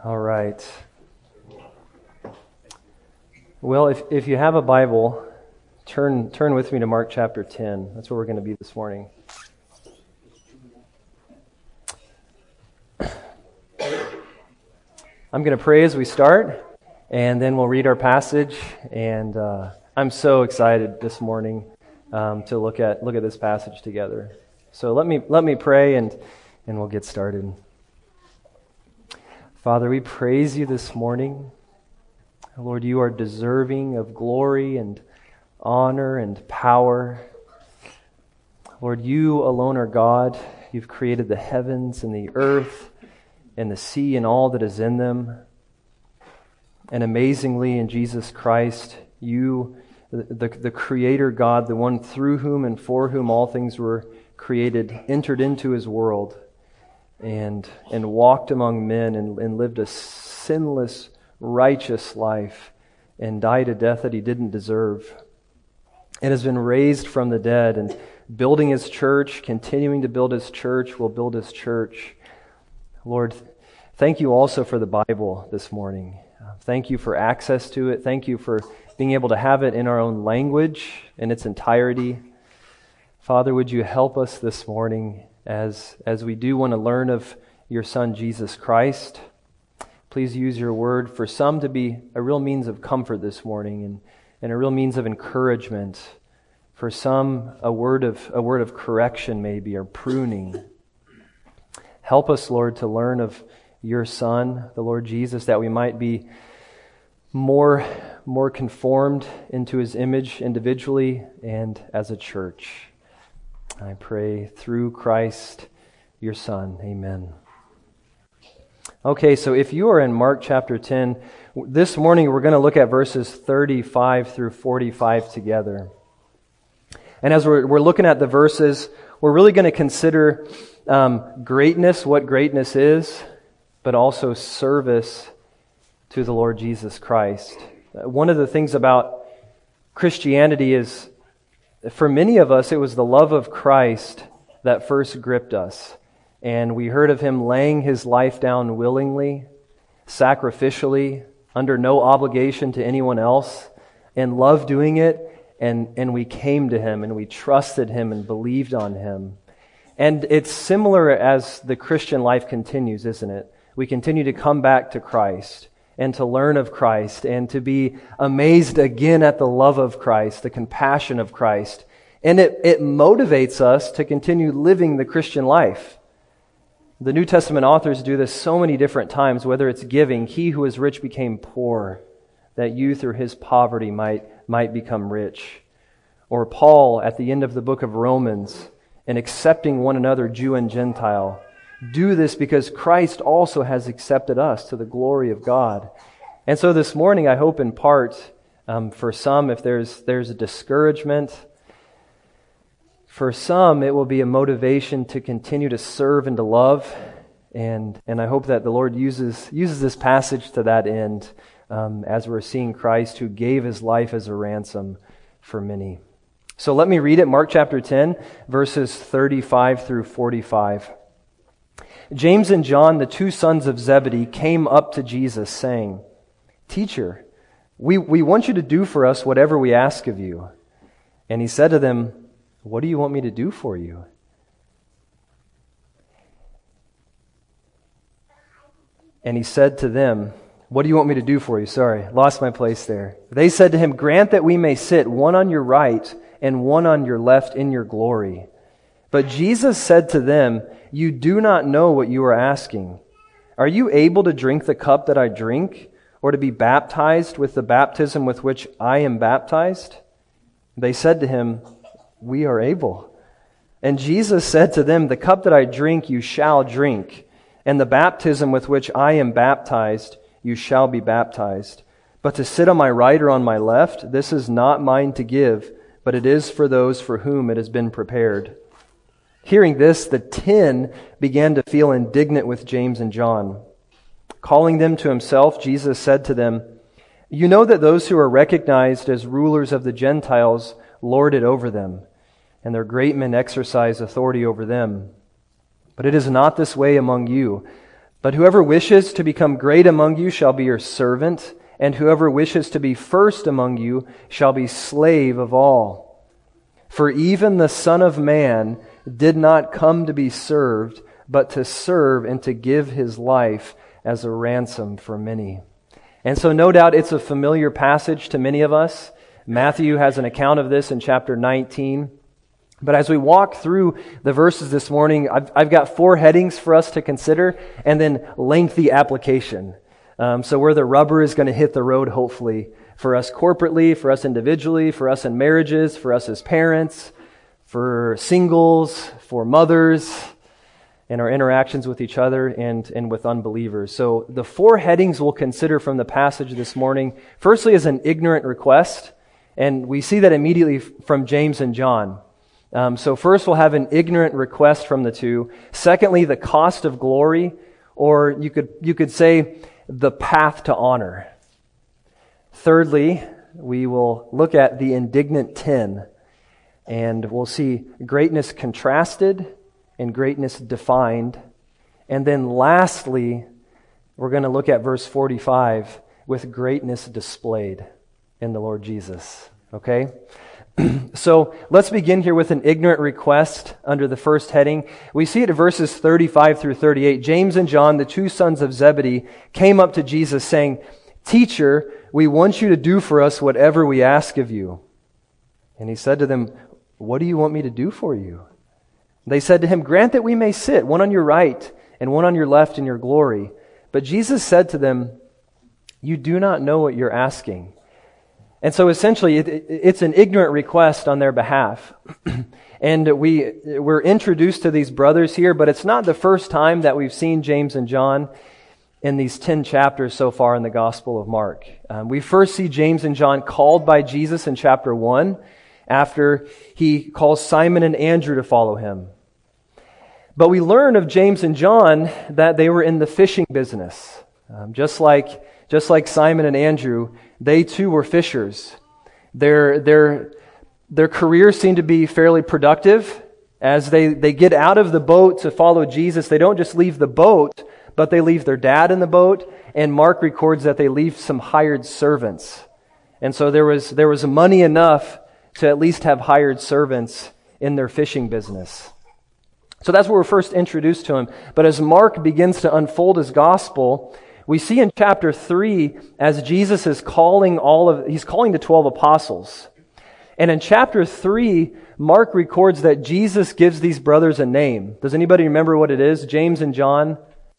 All right. Well, if you have a Bible, turn with me to Mark chapter 10. That's where we're going to be this morning. I'm going to pray as we start, and then we'll read our passage. And I'm so excited this morning to look at this passage together. So let me pray, and we'll get started. Father, we praise you this morning. Lord, you are deserving of glory and honor and power. Lord, you alone are God. You've created the heavens and the earth and the sea and all that is in them. And amazingly, in Jesus Christ, you, the Creator God, the one through whom and for whom all things were created, entered into his world and walked among men and lived a sinless, righteous life and died a death that he didn't deserve, and has been raised from the dead and building his church, continuing to build his church, will build his church. Lord, thank you also for the Bible this morning. Thank you for access to it. Thank you for being able to have it in our own language in its entirety. Father, would you help us this morning as we do want to learn of your Son, Jesus Christ. Please use your word for some to be a real means of comfort this morning and a real means of encouragement. For some, a word of correction maybe, or pruning. Help us, Lord, to learn of your Son, the Lord Jesus, that we might be more conformed into his image individually and as a church. I pray through Christ, your Son. Amen. Okay, so if you are in Mark chapter 10, this morning we're going to look at verses 35 through 45 together. And as we're looking at the verses, we're really going to consider greatness, what greatness is, but also service to the Lord Jesus Christ. One of the things about Christianity is, for many of us, it was the love of Christ that first gripped us. And we heard of him laying his life down willingly, sacrificially, under no obligation to anyone else, and loved doing it. And we came to him, and we trusted him and believed on him. And it's similar as the Christian life continues, isn't it? We continue to come back to Christ and to learn of Christ and to be amazed again at the love of Christ, the compassion of Christ. And it motivates us to continue living the Christian life. The New Testament authors do this so many different times, whether it's giving, he who is rich became poor, that you through his poverty might become rich. Or Paul at the end of the book of Romans, in accepting one another, Jew and Gentile. Do this because Christ also has accepted us to the glory of God. And so this morning, I hope in part, for some, if there's a discouragement, for some, it will be a motivation to continue to serve and to love. And I hope that the Lord uses this passage to that end, as we're seeing Christ who gave his life as a ransom for many. So let me read it, Mark chapter 10, verses 35 through 45. James and John, the two sons of Zebedee, came up to Jesus, saying, "Teacher, we want you to do for us whatever we ask of you." And he said to them, "What do you want me to do for you?" And he said to them, "What do you want me to do for you?" Sorry, lost my place there. They said to him, "Grant that we may sit, one on your right and one on your left in your glory." But Jesus said to them, "You do not know what you are asking. Are you able to drink the cup that I drink, or to be baptized with the baptism with which I am baptized?" They said to him, "We are able." And Jesus said to them, "The cup that I drink you shall drink, and the baptism with which I am baptized you shall be baptized. But to sit on my right or on my left, this is not mine to give, but it is for those for whom it has been prepared." Hearing this, the 10 began to feel indignant with James and John. Calling them to himself, Jesus said to them, "You know that those who are recognized as rulers of the Gentiles lord it over them, and their great men exercise authority over them. But it is not this way among you. But whoever wishes to become great among you shall be your servant, and whoever wishes to be first among you shall be slave of all. For even the Son of Man did not come to be served, but to serve and to give his life as a ransom for many." And so no doubt it's a familiar passage to many of us. Matthew has an account of this in chapter 19. But as we walk through the verses this morning, I've got 4 headings for us to consider, and then lengthy application. So where the rubber is going to hit the road, hopefully, for us corporately, for us individually, for us in marriages, for us as parents, for singles, for mothers, and our interactions with each other and with unbelievers. So the 4 headings we'll consider from the passage this morning, firstly is an ignorant request, and we see that immediately from James and John. So first we'll have an ignorant request from the 2. Secondly, the cost of glory, or you could say the path to honor. Thirdly, we will look at the indignant 10, and we'll see greatness contrasted and greatness defined. And then lastly, we're going to look at verse 45 with greatness displayed in the Lord Jesus. Okay? So let's begin here with an ignorant request under the first heading. We see it in verses 35 through 38. James and John, the 2 sons of Zebedee, came up to Jesus saying, "Teacher, we want you to do for us whatever we ask of you." And he said to them, "What do you want me to do for you?" They said to him, "Grant that we may sit, one on your right and one on your left in your glory." But Jesus said to them, "You do not know what you're asking." And so essentially, it's an ignorant request on their behalf. And we're introduced to these brothers here, but it's not the first time that we've seen James and John in these 10 chapters so far in the Gospel of Mark. We first see James and John called by Jesus in chapter 1, after he calls Simon and Andrew to follow him. But we learn of James and John that they were in the fishing business. Just like Simon and Andrew, they too were fishers. Their careers seem to be fairly productive. As they get out of the boat to follow Jesus, they don't just leave the boat, but they leave their dad in the boat, and Mark records that they leave some hired servants. And so there was money enough to at least have hired servants in their fishing business. So that's where we're first introduced to him. But as Mark begins to unfold his gospel, we see in chapter 3, as Jesus is he's calling the 12 apostles. And in chapter 3, Mark records that Jesus gives these brothers a name. Does anybody remember what it is? James and John?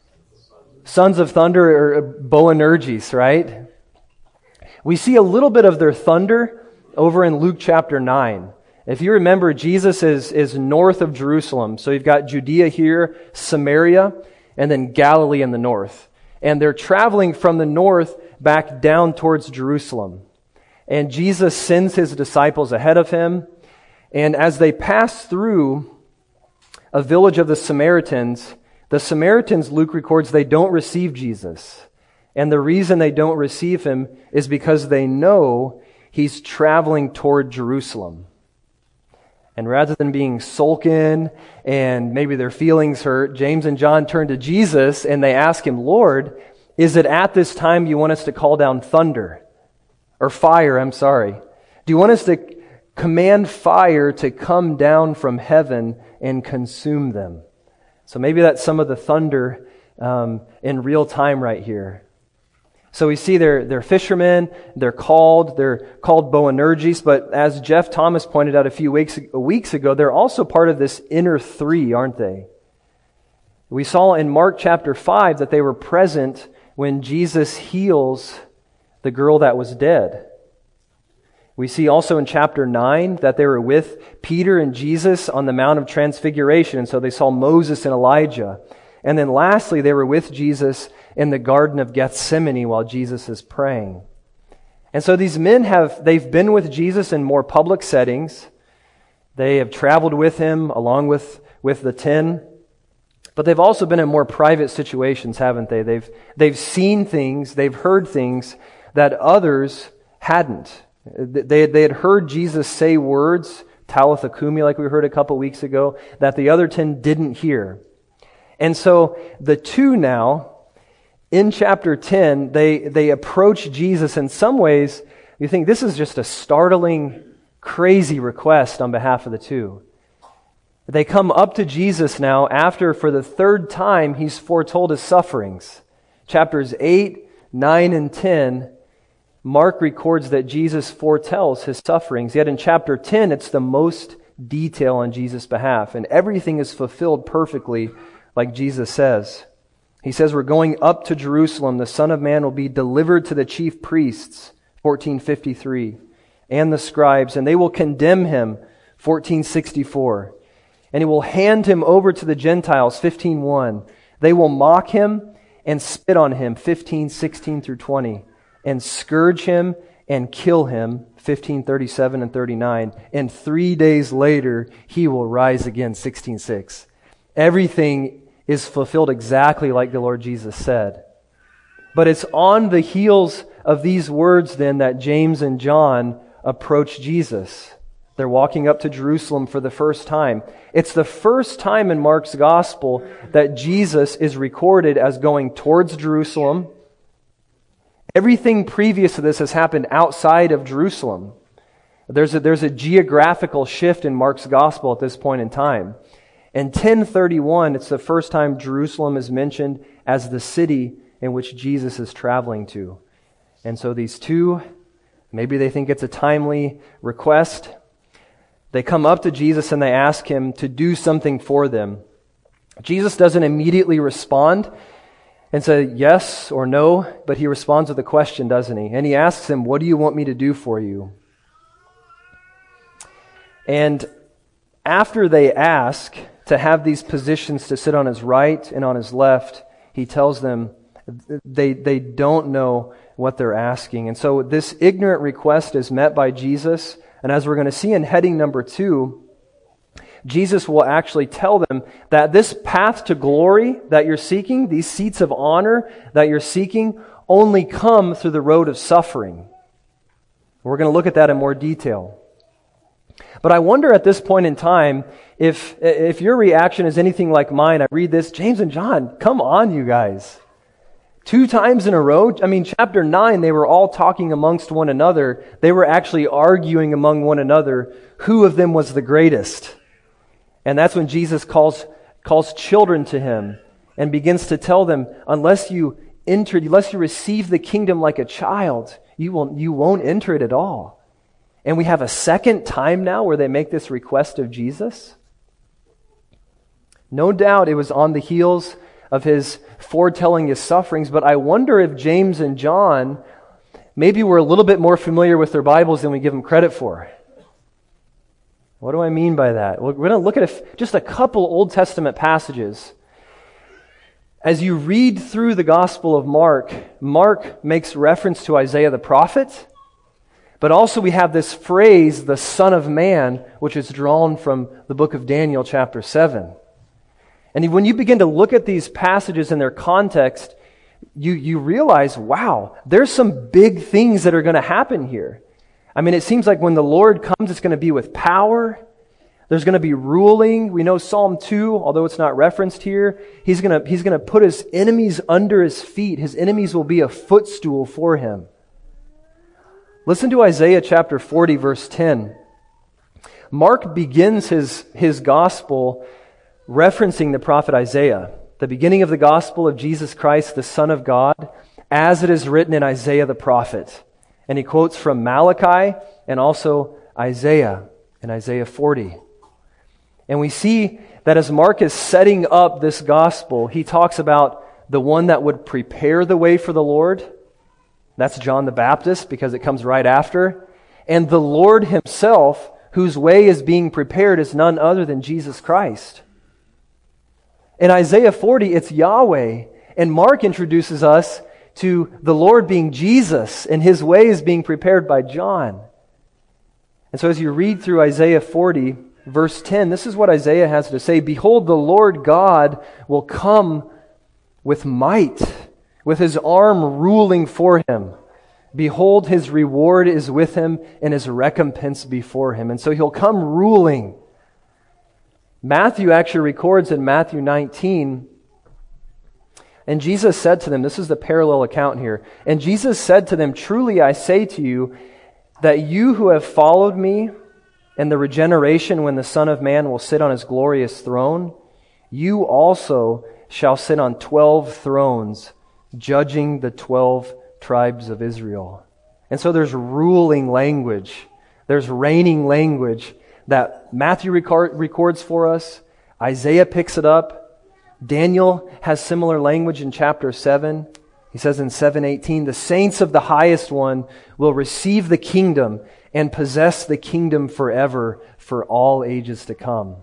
Sons of thunder, or Boanerges, right? We see a little bit of their thunder over in Luke chapter 9. If you remember, Jesus is north of Jerusalem. So you've got Judea here, Samaria, and then Galilee in the north. And they're traveling from the north back down towards Jerusalem. And Jesus sends his disciples ahead of him. And as they pass through a village of the Samaritans, Luke records, they don't receive Jesus. And the reason they don't receive him is because they know he's traveling toward Jerusalem. And rather than being sullen and maybe their feelings hurt, James and John turn to Jesus and they ask him, "Lord, is it at this time you want us to call down thunder? Or fire, I'm sorry. Do you want us to command fire to come down from heaven and consume them?" So maybe that's some of the thunder in real time right here. So we see they're fishermen, they're called Boanerges, but as Jeff Thomas pointed out a few weeks ago, they're also part of this inner 3, aren't they? We saw in Mark chapter 5 that they were present when Jesus heals the girl that was dead. We see also in chapter 9 that they were with Peter and Jesus on the Mount of Transfiguration, and so they saw Moses and Elijah. And then lastly, they were with Jesus in the Garden of Gethsemane while Jesus is praying. And so these men they've been with Jesus in more public settings. They have traveled with him along with the 10. But they've also been in more private situations, haven't they? They've seen things, they've heard things that others hadn't. They had heard Jesus say words, Talitha Kumi, like we heard a couple weeks ago, that the other 10 didn't hear. And so the 2 now, in chapter 10, they approach Jesus in some ways. You think this is just a startling, crazy request on behalf of the two. They come up to Jesus now after, for the third time, he's foretold his sufferings. Chapters 8, 9, and 10, Mark records that Jesus foretells his sufferings. Yet in chapter 10, it's the most detail on Jesus' behalf. And everything is fulfilled perfectly, like Jesus says. He says, we're going up to Jerusalem. The Son of Man will be delivered to the chief priests, 1453, and the scribes, and they will condemn him, 1464. And he will hand him over to the Gentiles, 15:1. They will mock him and spit on him, 15:16 through 20. And scourge him and kill him, 15:37 and 39. And 3 days later, he will rise again, 16:6. Everything is fulfilled exactly like the Lord Jesus said. But it's on the heels of these words then that James and John approach Jesus. They're walking up to Jerusalem for the first time. It's the first time in Mark's gospel that Jesus is recorded as going towards Jerusalem. Everything previous to this has happened outside of Jerusalem. There's a geographical shift in Mark's gospel at this point in time. In 1031, it's the first time Jerusalem is mentioned as the city in which Jesus is traveling to. And so these two, maybe they think it's a timely request. They come up to Jesus and they ask him to do something for them. Jesus doesn't immediately respond and say yes or no, but he responds with a question, doesn't he? And he asks him, what do you want me to do for you? And after they ask to have these positions to sit on his right and on his left, he tells them they don't know what they're asking. And so this ignorant request is met by Jesus. And as we're going to see in heading number 2, Jesus will actually tell them that this path to glory that you're seeking, these seats of honor that you're seeking, only come through the road of suffering. We're going to look at that in more detail. But I wonder at this point in time, if your reaction is anything like mine, I read this, James and John, come on, you guys. 2 times in a row? I mean, chapter 9, they were all talking amongst one another. They were actually arguing among one another who of them was the greatest. And that's when Jesus calls children to him and begins to tell them, unless you receive the kingdom like a child, you won't enter it at all. And we have a second time now where they make this request of Jesus. No doubt it was on the heels of his foretelling his sufferings, but I wonder if James and John maybe were a little bit more familiar with their Bibles than we give them credit for. What do I mean by that? We're going to look at just a couple Old Testament passages. As you read through the Gospel of Mark, Mark makes reference to Isaiah the prophet, but also we have this phrase, the Son of Man, which is drawn from the book of Daniel chapter 7. And when you begin to look at these passages in their context, you realize, wow, there's some big things that are going to happen here. I mean, it seems like when the Lord comes, it's going to be with power. There's going to be ruling. We know Psalm 2, although it's not referenced here, he's going to put his enemies under his feet. His enemies will be a footstool for him. Listen to Isaiah chapter 40, verse 10. Mark begins his gospel referencing the prophet Isaiah, the beginning of the gospel of Jesus Christ, the Son of God, as it is written in Isaiah the prophet. And he quotes from Malachi and also Isaiah in Isaiah 40. And we see that as Mark is setting up this gospel, he talks about the one that would prepare the way for the Lord. That's John the Baptist, because it comes right after. And the Lord himself, whose way is being prepared, is none other than Jesus Christ. In Isaiah 40, it's Yahweh. And Mark introduces us to the Lord being Jesus, and his way is being prepared by John. And so as you read through Isaiah 40, verse 10, this is what Isaiah has to say. Behold, the Lord God will come with might, with his arm ruling for him. Behold, his reward is with him, and his recompense before him. And so he'll come ruling. Matthew actually records in Matthew 19 And Jesus said to them, this is the parallel account here, and Jesus said to them, truly I say to you, that you who have followed me and the regeneration when the Son of Man will sit on his glorious throne, you also shall sit on 12 thrones, judging the 12 tribes of Israel. And so there's ruling language, there's reigning language that Matthew records for us, Isaiah picks it up, Daniel has similar language in chapter 7. He says in 7:18, the saints of the highest one will receive the kingdom and possess the kingdom forever for all ages to come.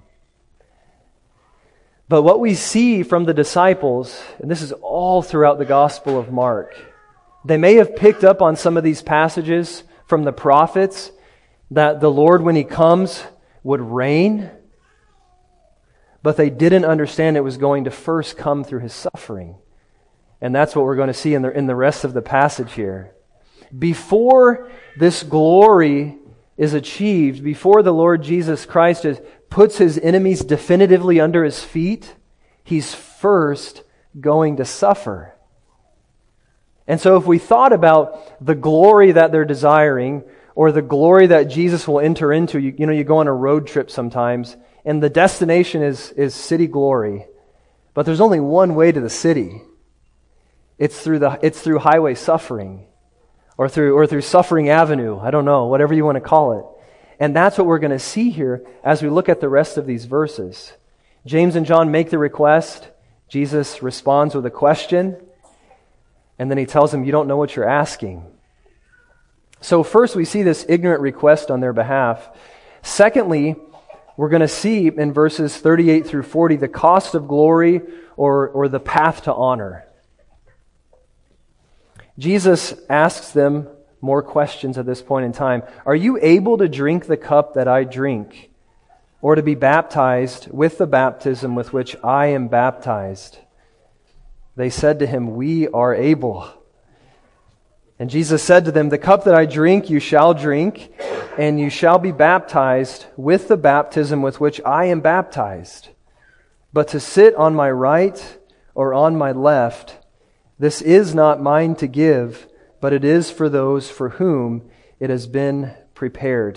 But what we see from the disciples, and this is all throughout the Gospel of Mark, they may have picked up on some of these passages from the prophets that the Lord, when He comes, would reign, but they didn't understand it was going to first come through His suffering. And that's what we're going to see in the rest of the passage here. Before this glory is achieved, before the Lord Jesus Christ puts His enemies definitively under His feet, He's first going to suffer. And so if we thought about the glory that they're desiring, or the glory that Jesus will enter into, you go on a road trip sometimes, and the destination is city glory. But there's only one way to the city. It's through highway suffering, or through suffering avenue. I don't know, whatever you want to call it. And that's what we're going to see here as we look at the rest of these verses. James and John make the request. Jesus responds with a question. And then He tells them, you don't know what you're asking. So first we see this ignorant request on their behalf. Secondly, we're going to see in verses 38 through 40 the cost of glory or the path to honor. Jesus asks them more questions at this point in time. Are you able to drink the cup that I drink, or to be baptized with the baptism with which I am baptized? They said to Him, we are able. And Jesus said to them, the cup that I drink you shall drink, and you shall be baptized with the baptism with which I am baptized. But to sit on my right or on my left, this is not mine to give, but it is for those for whom it has been prepared.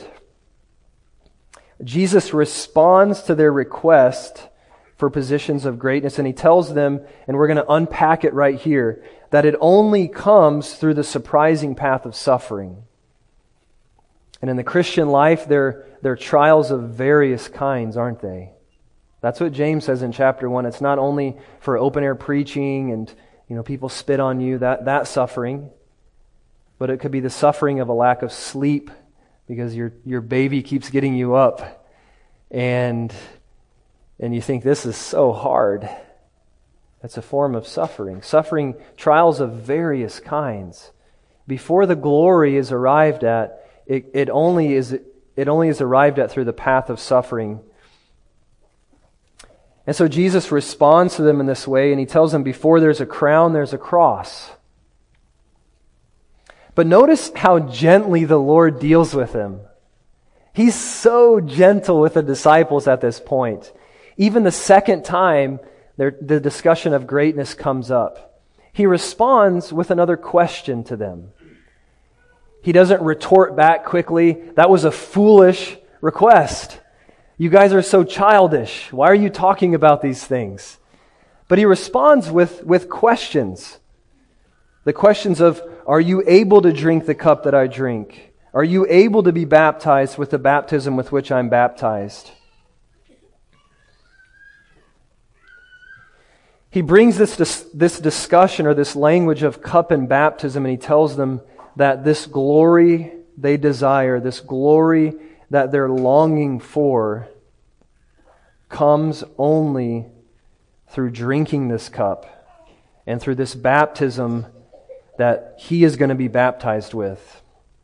Jesus responds to their request for positions of greatness, and He tells them, and we're going to unpack it right here, that it only comes through the surprising path of suffering. And in the Christian life, there are trials of various kinds, aren't they? That's what James says in chapter 1. It's not only for open-air preaching and people spit on you, that suffering, but it could be the suffering of a lack of sleep because your baby keeps getting you up, and you think, this is so hard. That's a form of suffering. Suffering, trials of various kinds. Before the glory is arrived at, it only is arrived at through the path of suffering. And so Jesus responds to them in this way, and He tells them, before there's a crown, there's a cross. But notice how gently the Lord deals with them. He's so gentle with the disciples at this point. Even the second time the discussion of greatness comes up, He responds with another question to them. He doesn't retort back quickly, that was a foolish request. You guys are so childish. Why are you talking about these things? But He responds with questions. The questions of, are you able to drink the cup that I drink? Are you able to be baptized with the baptism with which I'm baptized? He brings this discussion or this language of cup and baptism, and He tells them that this glory they desire, this glory that they're longing for, comes only through drinking this cup and through this baptism that He is going to be baptized with.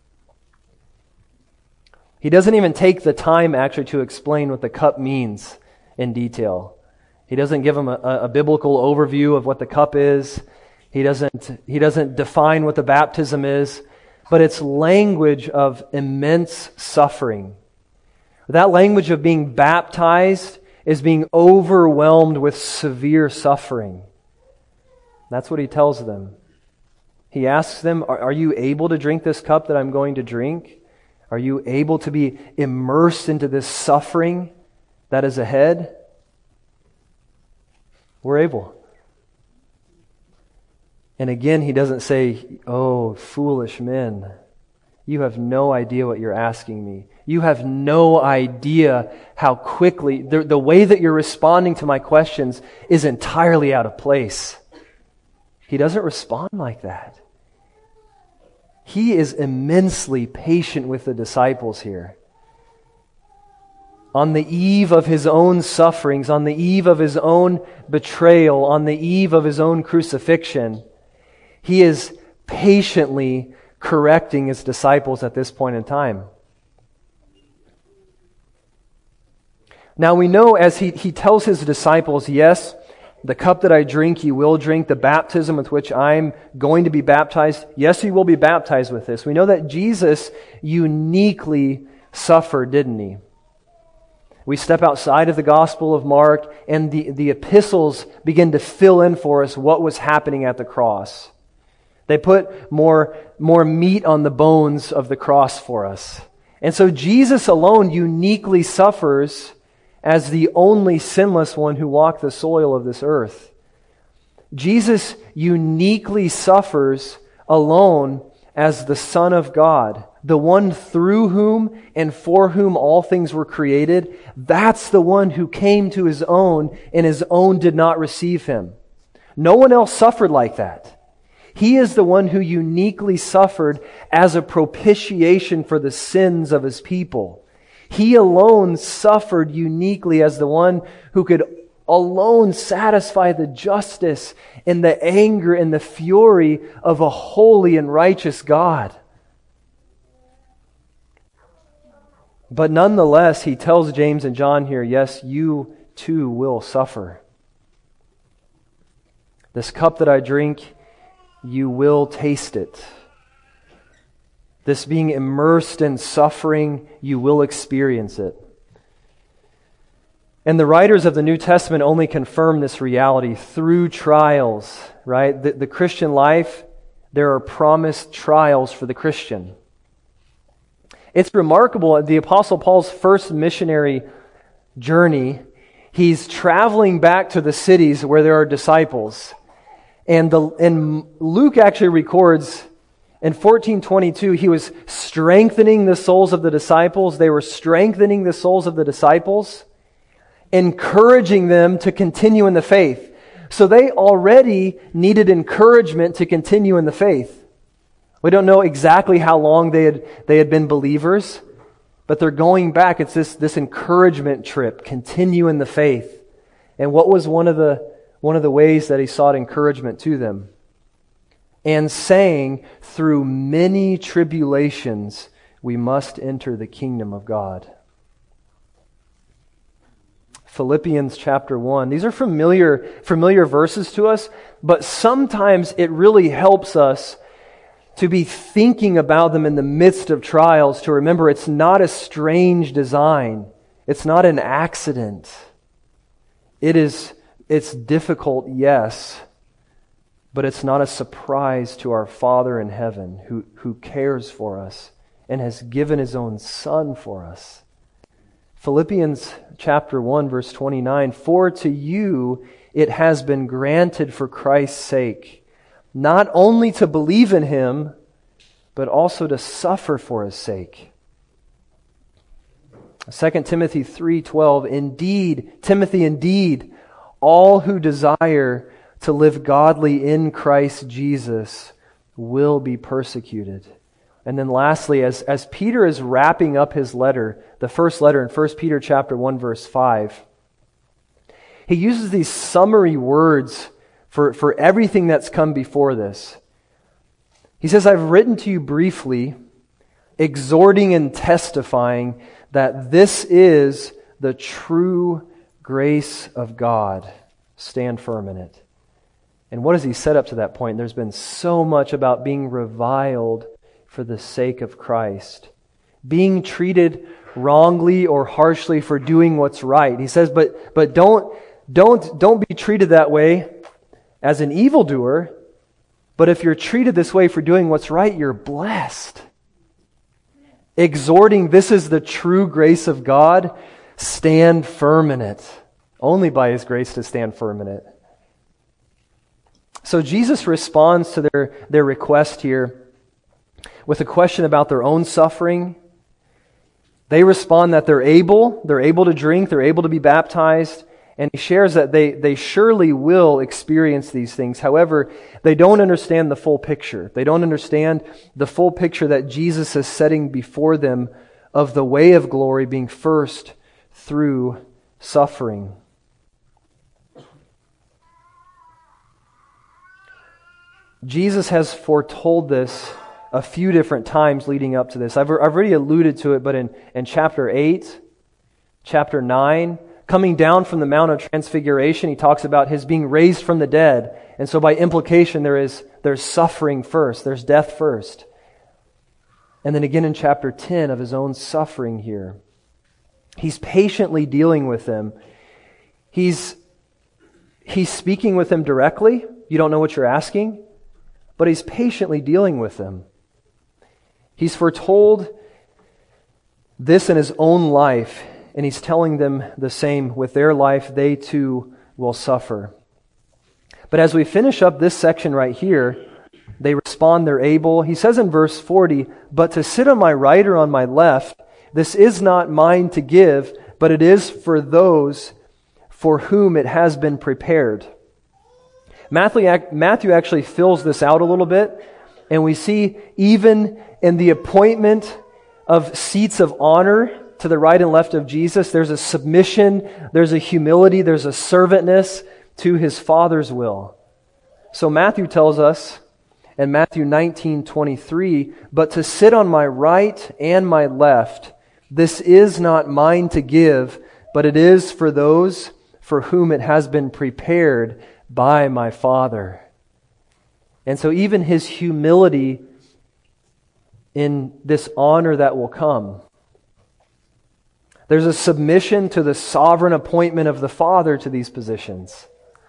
He doesn't even take the time actually to explain what the cup means in detail. He doesn't give them a biblical overview of what the cup is. He doesn't define what the baptism is, but it's language of immense suffering. That language of being baptized is being overwhelmed with severe suffering. That's what he tells them. He asks them, are you able to drink this cup that I'm going to drink? Are you able to be immersed into this suffering that is ahead? We're able. And again, he doesn't say, oh, foolish men, you have no idea what you're asking me. You have no idea how quickly, the way that you're responding to my questions is entirely out of place. He doesn't respond like that. He is immensely patient with the disciples here. On the eve of his own sufferings, on the eve of his own betrayal, on the eve of his own crucifixion, he is patiently correcting his disciples at this point in time. Now we know as he tells his disciples, yes, the cup that I drink, you will drink. The baptism with which I'm going to be baptized, yes, you will be baptized with this. We know that Jesus uniquely suffered, didn't he? We step outside of the Gospel of Mark, and the epistles begin to fill in for us what was happening at the cross. They put more meat on the bones of the cross for us. And so Jesus alone uniquely suffers as the only sinless one who walked the soil of this earth. Jesus uniquely suffers alone as the Son of God, the one through whom and for whom all things were created. That's the one who came to his own, and his own did not receive him. No one else suffered like that. He is the one who uniquely suffered as a propitiation for the sins of his people. He alone suffered uniquely as the one who could alone satisfy the justice and the anger and the fury of a holy and righteous God. But nonetheless, he tells James and John here, yes, you too will suffer. This cup that I drink, you will taste it. This being immersed in suffering, you will experience it. And the writers of the New Testament only confirm this reality through trials, right? The Christian life, there are promised trials for the Christian. It's remarkable, the Apostle Paul's first missionary journey, he's traveling back to the cities where there are disciples. And Luke actually records in 14:22, he was strengthening the souls of the disciples. They were strengthening the souls of the disciples, encouraging them to continue in the faith. So they already needed encouragement to continue in the faith. We don't know exactly how long they had been believers, but they're going back. It's this encouragement trip, continue in the faith. And what was one of the ways that he sought encouragement to them? And saying, through many tribulations, we must enter the kingdom of God. Philippians chapter 1. These are familiar verses to us, but sometimes it really helps us to be thinking about them in the midst of trials, to remember it's not a strange design. It's not an accident. It's difficult, yes, but it's not a surprise to our Father in heaven who cares for us and has given his own Son for us. Philippians chapter 1, verse 29, for to you it has been granted for Christ's sake, not only to believe in him, but also to suffer for his sake. 2 Timothy 3:12, indeed, all who desire to live godly in Christ Jesus will be persecuted. And then lastly, as Peter is wrapping up his letter, the first letter in 1 Peter chapter 1, verse 5, he uses these summary words for everything that's come before this. He says, I've written to you briefly, exhorting and testifying that this is the true grace of God. Stand firm in it. And what does he set up to that point? There's been so much about being reviled for the sake of Christ, being treated wrongly or harshly for doing what's right. He says, but don't be treated that way as an evildoer, but if you're treated this way for doing what's right, you're blessed. Exhorting, this is the true grace of God, stand firm in it. Only by His grace to stand firm in it. So Jesus responds to their request here with a question about their own suffering. They respond that they're able to drink, they're able to be baptized, and He shares that they surely will experience these things. However, they don't understand the full picture. They don't understand the full picture that Jesus is setting before them of the way of glory being first through suffering. Jesus has foretold this a few different times leading up to this. I've already alluded to it, but in chapter 8, chapter 9, coming down from the Mount of Transfiguration, He talks about His being raised from the dead. And so by implication, there's suffering first, there's death first. And then again in chapter 10 of His own suffering here. He's patiently dealing with them. He's speaking with them directly. You don't know what you're asking, but He's patiently dealing with them. He's foretold this in His own life, and He's telling them the same with their life. They too will suffer. But as we finish up this section right here, they respond, they're able. He says in verse 40, "But to sit on my right or on my left, this is not mine to give, but it is for those for whom it has been prepared." Matthew actually fills this out a little bit, and we see even in the appointment of seats of honor to the right and left of Jesus, there's a submission, there's a humility, there's a servantness to His Father's will. So Matthew tells us in Matthew 19:23, "But to sit on my right and my left, this is not mine to give, but it is for those for whom it has been prepared by my Father." And so even His humility in this honor that will come. There's a submission to the sovereign appointment of the Father to these positions.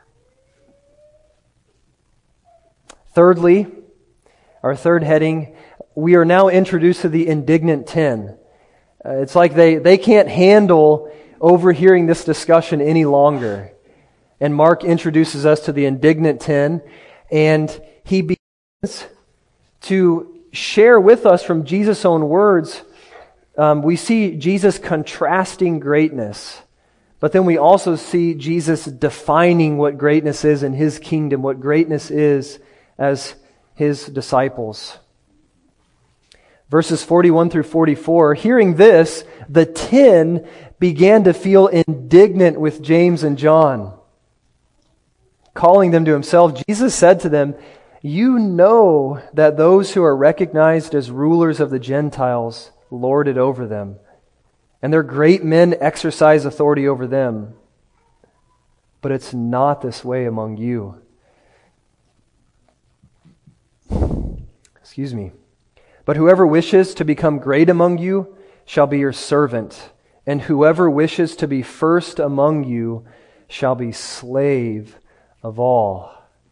Thirdly, our third heading, we are now introduced to the indignant 10. It's like they can't handle overhearing this discussion any longer. And Mark introduces us to the indignant 10, and he begins to share with us from Jesus' own words. We see Jesus contrasting greatness, but then we also see Jesus defining what greatness is in His kingdom, what greatness is as His disciples. Verses 41 through 44, hearing this, the 10 began to feel indignant with James and John. Calling them to Himself, Jesus said to them, "You know that those who are recognized as rulers of the Gentiles lord it over them, and their great men exercise authority over them. But it's not this way among you." Excuse me. "But whoever wishes to become great among you shall be your servant, and whoever wishes to be first among you shall be slave of all."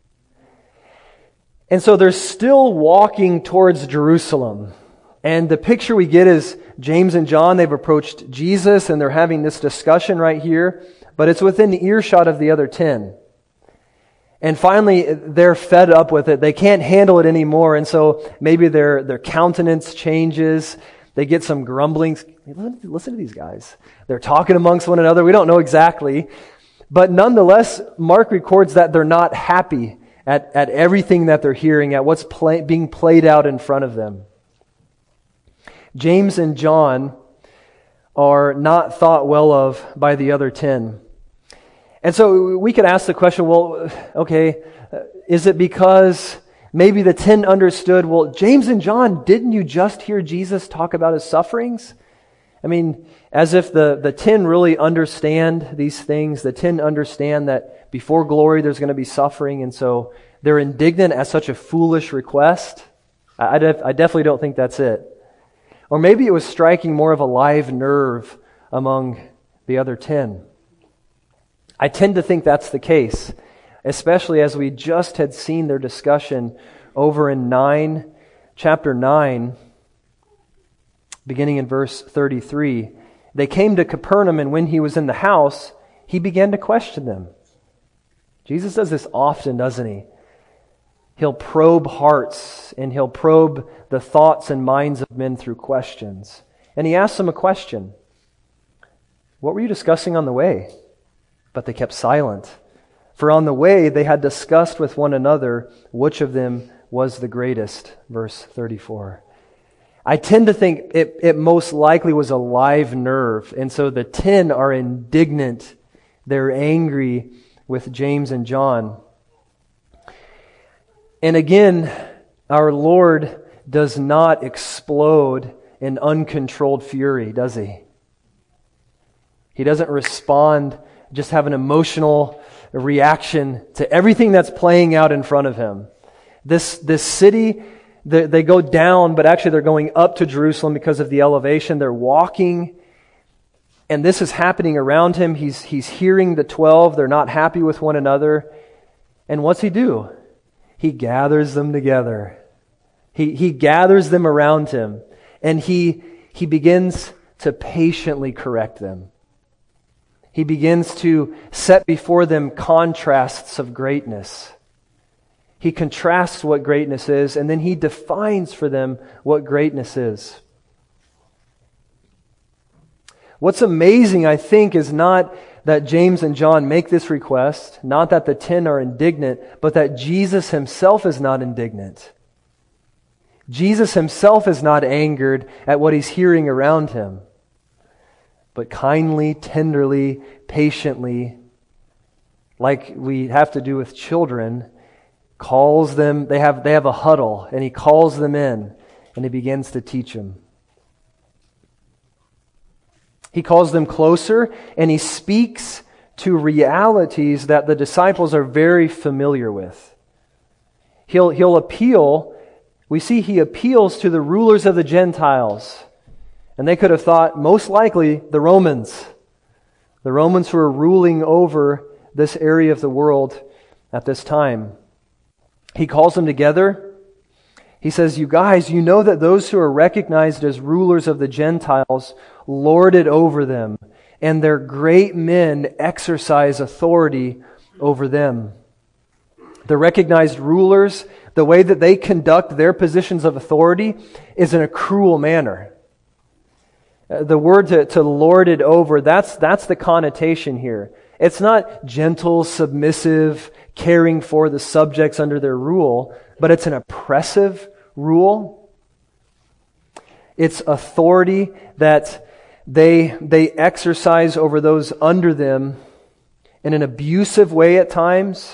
And so they're still walking towards Jerusalem. And the picture we get is James and John, they've approached Jesus and they're having this discussion right here, but it's within earshot of the other 10. And finally, they're fed up with it. They can't handle it anymore. And so maybe their countenance changes. They get some grumblings. Listen to these guys. They're talking amongst one another. We don't know exactly. But nonetheless, Mark records that they're not happy at everything that they're hearing, at what's being played out in front of them. James and John are not thought well of by the other 10. And so we could ask the question, well, okay, is it because maybe the 10 understood, well, James and John, didn't you just hear Jesus talk about His sufferings? I mean, as if the 10 really understand these things. The 10 understand that before glory there's going to be suffering, and so they're indignant at such a foolish request. I definitely don't think that's it. Or maybe it was striking more of a live nerve among the other 10. I tend to think that's the case. especially as we just had seen their discussion over in chapter 9, beginning in verse 33. They came to Capernaum, and when he was in the house, he began to question them. Jesus does this often, doesn't he? He'll probe hearts, and he'll probe the thoughts and minds of men through questions. And he asks them a question. What were you discussing on the way? But they kept silent. For on the way they had discussed with one another which of them was the greatest. Verse 34. I tend to think it most likely was a live nerve. And so the 10 are indignant. They're angry with James and John. And again, our Lord does not explode in uncontrolled fury, does he? He doesn't respond, just have an emotional reaction to everything that's playing out in front of him. This city, they go down, but actually they're going up to Jerusalem because of the elevation. They're walking, and this is happening around him. He's hearing the 12. They're not happy with one another. And what's he do? He gathers them together. He gathers them around him, and he begins to patiently correct them. He begins to set before them contrasts of greatness. He contrasts what greatness is, and then he defines for them what greatness is. What's amazing, I think, is not that James and John make this request, not that the 10 are indignant, but that Jesus himself is not indignant. Jesus himself is not angered at what he's hearing around him, but kindly, tenderly, patiently, like we have to do with children, calls them. They have a huddle, and he calls them in, and he begins to teach them. He calls them closer, and he speaks to realities that the disciples are very familiar with. He'll appeal. We see he appeals to the rulers of the Gentiles. And they could have thought, most likely, the Romans. The Romans who were ruling over this area of the world at this time. He calls them together. He says, you guys, you know that those who are recognized as rulers of the Gentiles lord it over them, and their great men exercise authority over them. The recognized rulers, the way that they conduct their positions of authority is in a cruel manner. The word to lord it over, that's the connotation here. It's not gentle, submissive, caring for the subjects under their rule, but it's an oppressive rule. It's authority that they exercise over those under them in an abusive way at times.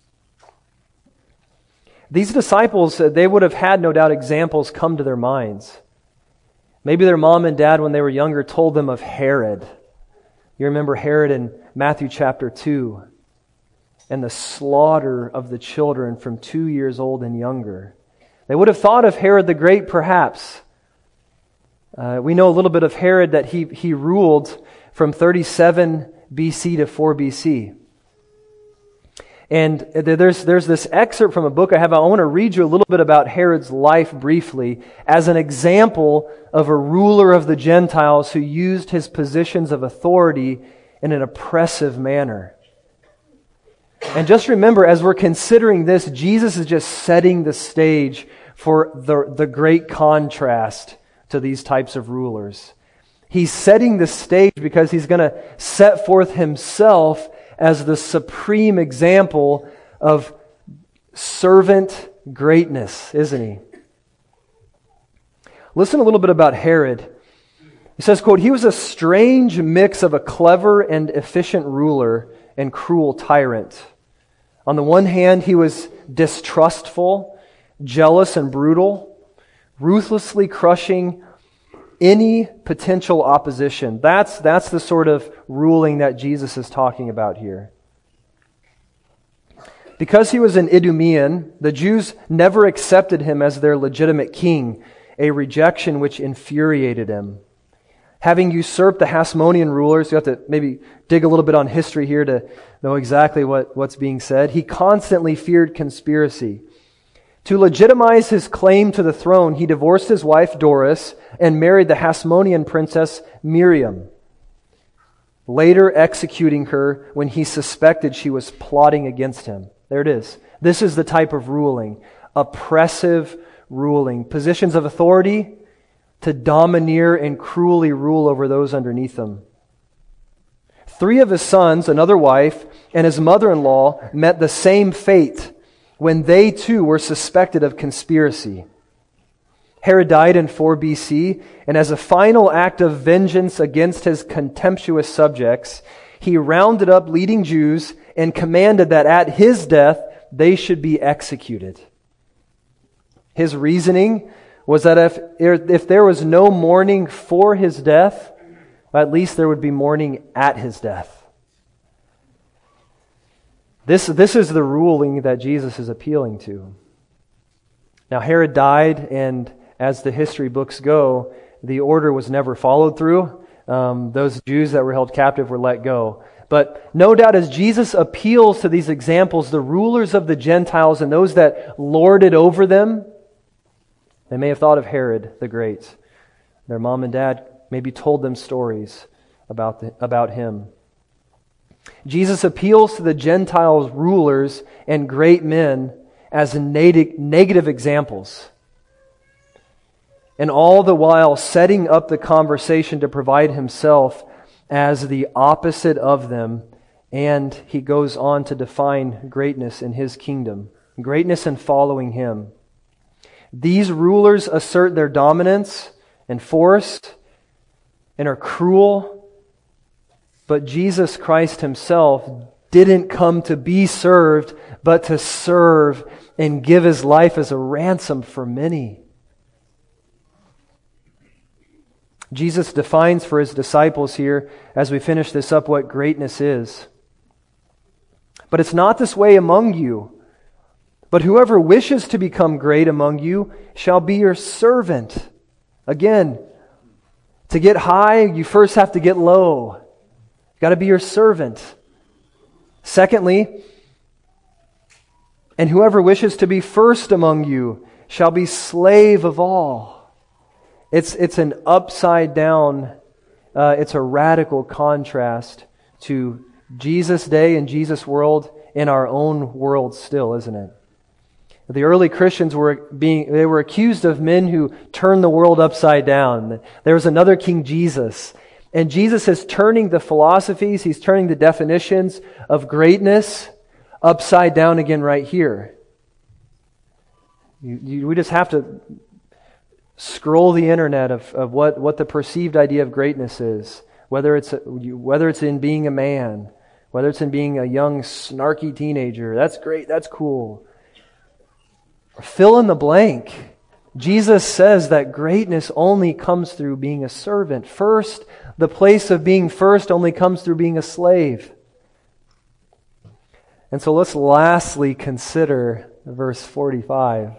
These disciples, they would have had, no doubt, examples come to their minds. Maybe their mom and dad, when they were younger, told them of Herod. You remember Herod in Matthew chapter 2, and the slaughter of the children from 2 years old and younger. They would have thought of Herod the Great, perhaps. We know a little bit of Herod, that he ruled from 37 BC to 4 BC. And there's this excerpt from a book I have. I want to read you a little bit about Herod's life briefly as an example of a ruler of the Gentiles who used his positions of authority in an oppressive manner. And just remember, as we're considering this, Jesus is just setting the stage for the great contrast to these types of rulers. He's setting the stage because he's going to set forth himself as the supreme example of servant greatness, isn't he? Listen a little bit about Herod. He says, quote, "He was a strange mix of a clever and efficient ruler and cruel tyrant. On the one hand, he was distrustful, jealous, and brutal, ruthlessly crushing any potential opposition." That's the sort of ruling that Jesus is talking about here. Because he was an Idumean, the Jews never accepted him as their legitimate king, a rejection which infuriated him. Having usurped the Hasmonean rulers, you have to maybe dig a little bit on history here to know exactly what's being said. He constantly feared conspiracy. To legitimize his claim to the throne, he divorced his wife Doris and married the Hasmonean princess Miriam, later executing her when he suspected she was plotting against him. There it is. This is the type of ruling. Oppressive ruling. Positions of authority to domineer and cruelly rule over those underneath them. 3 of his sons, another wife, and his mother-in-law met the same fate when they too were suspected of conspiracy. Herod died in 4 BC, and as a final act of vengeance against his contemptuous subjects, he rounded up leading Jews and commanded that at his death they should be executed. His reasoning was that if there was no mourning for his death, at least there would be mourning at his death. This is the ruling that Jesus is appealing to. Now Herod died, and as the history books go, the order was never followed through. Those Jews that were held captive were let go. But no doubt as Jesus appeals to these examples, the rulers of the Gentiles and those that lorded over them, they may have thought of Herod the Great. Their mom and dad maybe told them stories about him. Jesus appeals to the Gentiles' rulers and great men as negative examples, and all the while setting up the conversation to provide himself as the opposite of them, and he goes on to define greatness in his kingdom, greatness in following him. These rulers assert their dominance and force and are cruel, but Jesus Christ himself didn't come to be served, but to serve and give his life as a ransom for many. Jesus defines for his disciples here, as we finish this up, what greatness is. But it's not this way among you. But whoever wishes to become great among you shall be your servant. Again, to get high, you first have to get low. You've got to be your servant. Secondly, and whoever wishes to be first among you shall be slave of all. It's an upside down, it's a radical contrast to Jesus' day and Jesus' world in our own world still, isn't it? The early Christians were accused of men who turned the world upside down. There was another King Jesus. And Jesus is turning the philosophies, he's turning the definitions of greatness upside down again right here. We just have to scroll the internet of what the perceived idea of greatness is. Whether it's in being a man, whether it's in being a young, snarky teenager. That's great, that's cool. Fill in the blank. Jesus says that greatness only comes through being a servant. First, the place of being first only comes through being a slave. And so let's lastly consider verse 45.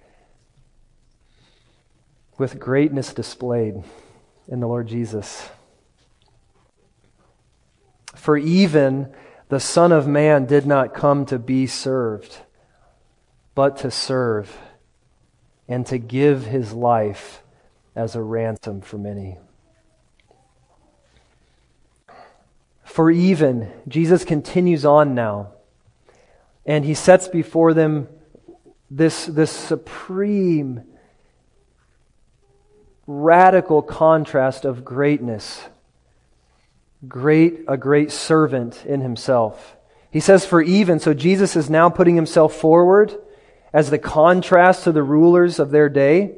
With greatness displayed in the Lord Jesus. For even the Son of Man did not come to be served, but to serve and to give his life as a ransom for many. For even, Jesus continues on now, and he sets before them this supreme, radical contrast of greatness. A great servant in himself. He says, for even, so Jesus is now putting himself forward as the contrast to the rulers of their day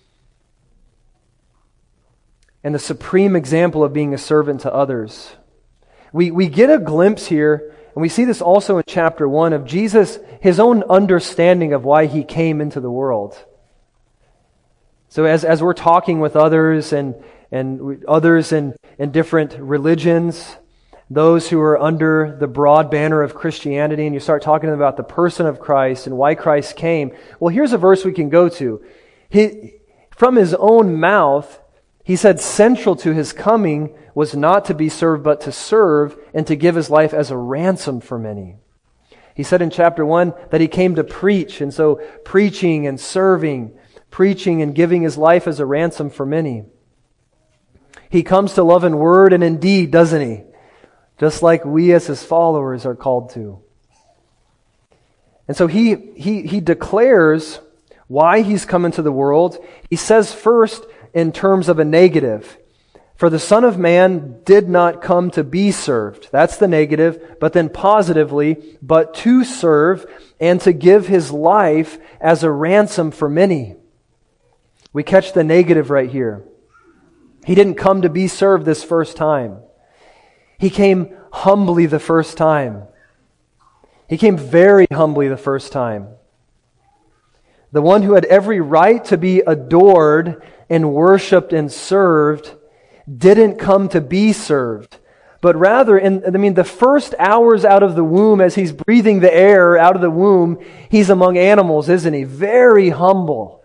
and the supreme example of being a servant to others. We get a glimpse here, and we see this also in chapter 1 of Jesus, his own understanding of why he came into the world. So as we're talking with others and others in different religions, those who are under the broad banner of Christianity, and you start talking about the person of Christ and why Christ came, well, here's a verse we can go to. From his own mouth, He said central to his coming was not to be served, but to serve and to give his life as a ransom for many. He said in chapter 1 that he came to preach, and so preaching and serving, preaching and giving his life as a ransom for many. He comes to love in word and in deed, doesn't he? Just like we as his followers are called to. And so he declares why he's come into the world. He says first in terms of a negative. For the Son of Man did not come to be served. That's the negative. But then positively, but to serve and to give his life as a ransom for many. We catch the negative right here. He didn't come to be served this first time. He came humbly the first time. He came very humbly the first time. The one who had every right to be adored and worshiped and served didn't come to be served, but rather, the first hours out of the womb, as he's breathing the air out of the womb, he's among animals, isn't he? Very humble.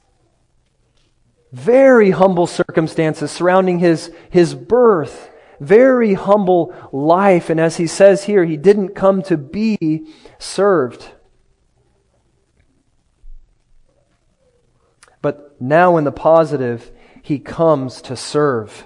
Very humble circumstances surrounding his birth. Very humble life. And as he says here, he didn't come to be served. But now in the positive, he comes to serve.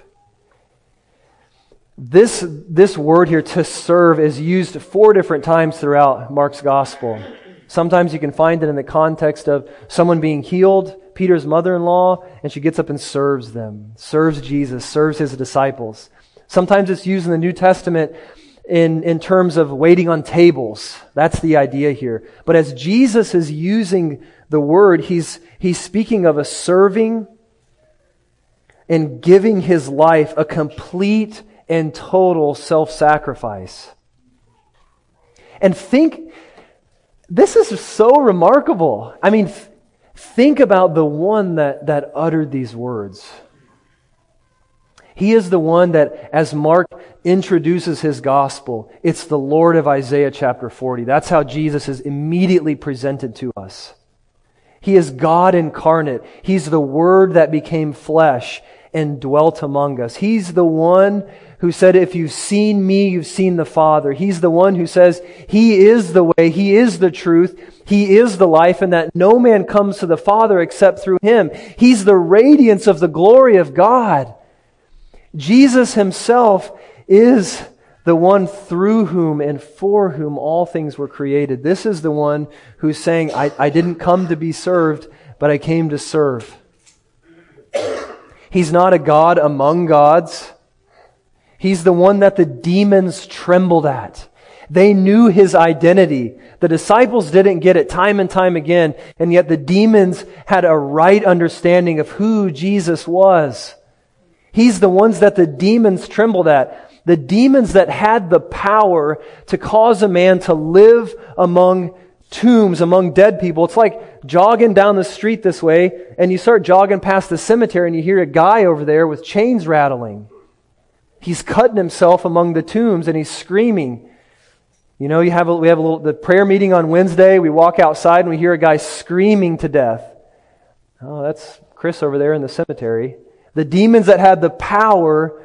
This word here, to serve, is used 4 different times throughout Mark's gospel. Sometimes you can find it in the context of someone being healed, Peter's mother-in-law, and she gets up and serves them, serves Jesus, serves his disciples. Sometimes it's used in the New Testament in terms of waiting on tables. That's the idea here. But as Jesus is using the word, he's speaking of a serving and giving his life, a complete and total self-sacrifice. And this is so remarkable. I mean, think about the one that uttered these words. He is the one that, as Mark introduces his gospel, it's the Lord of Isaiah chapter 40. That's how Jesus is immediately presented to us. He is God incarnate. He's the Word that became flesh and dwelt among us. He's the one who said, if you've seen me, you've seen the Father. He's the one who says, He is the way, He is the truth, He is the life, and that no man comes to the Father except through Him. He's the radiance of the glory of God. Jesus Himself is the one through whom and for whom all things were created. This is the one who's saying, I didn't come to be served, but I came to serve. He's not a God among gods. He's the one that the demons trembled at. They knew His identity. The disciples didn't get it time and time again, and yet the demons had a right understanding of who Jesus was. He's the ones that the demons trembled at. The demons that had the power to cause a man to live among tombs, among dead people. It's like jogging down the street this way, and you start jogging past the cemetery and you hear a guy over there with chains rattling. He's cutting himself among the tombs and he's screaming. You know, we have the prayer meeting on Wednesday. We walk outside and we hear a guy screaming to death. Oh, that's Chris over there in the cemetery. The demons that had the power